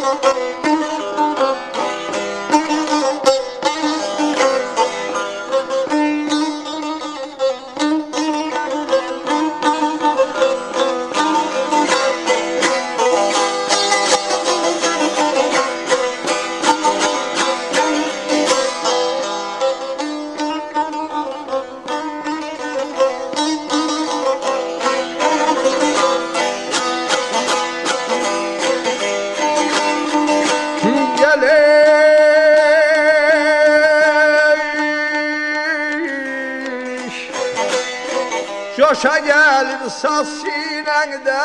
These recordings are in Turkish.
Coşa gelir saz sinende,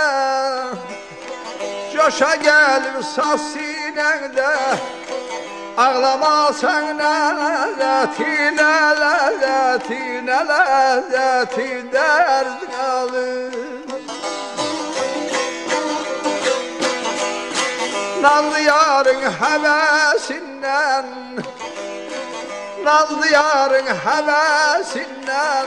coşa gelir saz sinende, ağlamasan ne lezzeti, ne lezzeti, ne lezzeti derdin alır. Nazlı yarın hevesinden, nazlı yarın hevesinden,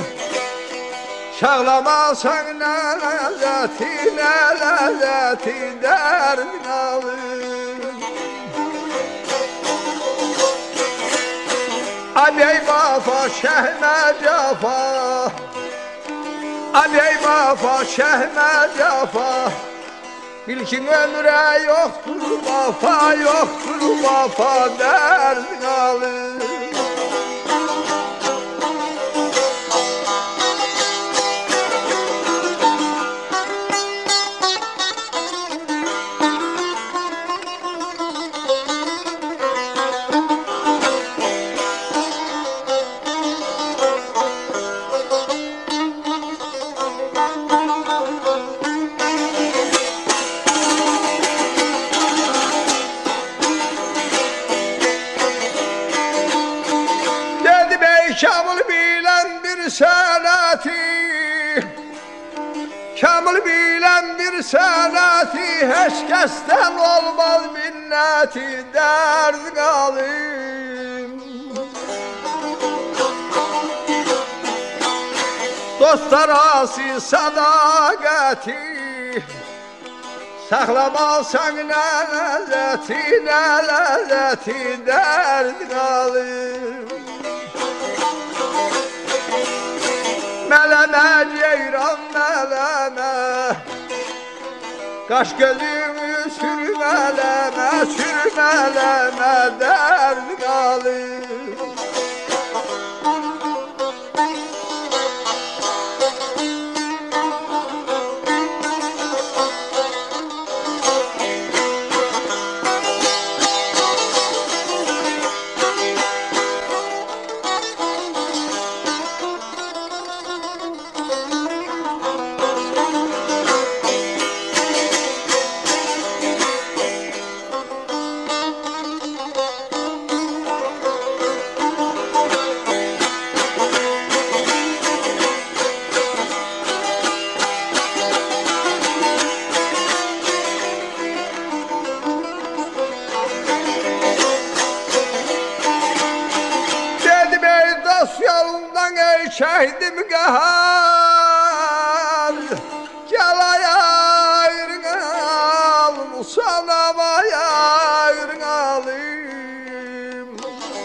çağlamasan ne lezzeti, ne lezzeti derdin alır. Aley vafa şehme cafa, aley vafa şehme cafa, bil ki ömre yoktur vafa, yoktur vafa derdin alır. Kamil bilen bir sanati, kamil bilen bir sanati, hiç kesten olmaz minneti derdin alayım. Dostlar asi sadakati, saklamasan ne lezzeti, ne lezzeti derdin alayım. Meleme ceyran meleme, kaş gözümü sürmeleme, sürmeleme derdin alır. Yolundan geçeydim gahar, Calaya yırgal, Musanamaya yırgalim.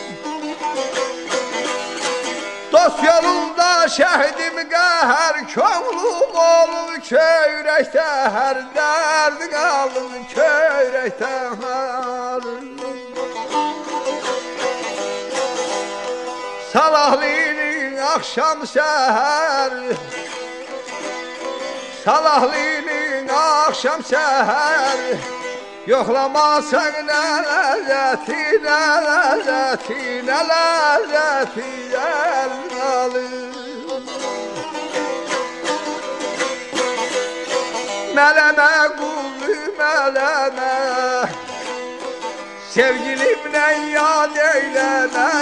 Dost yolunda şehidim gahar, Könlüm olur çöyrekte her derdin alın, çöyrekte her. Salahlinin akşam seher, salahlinin akşam seher, yoklamasan ne lezzeti, ne lezzeti, ne lezzeti derdin alır. Meleme kullu meleme, sevgilimle yad eyleme,